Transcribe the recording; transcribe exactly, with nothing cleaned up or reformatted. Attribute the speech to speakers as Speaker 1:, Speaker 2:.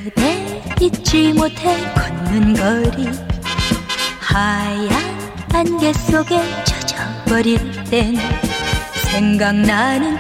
Speaker 1: 그대 잊지 못해 걷는 거리 하얀 안개 속에 젖어버릴 땐 생각나는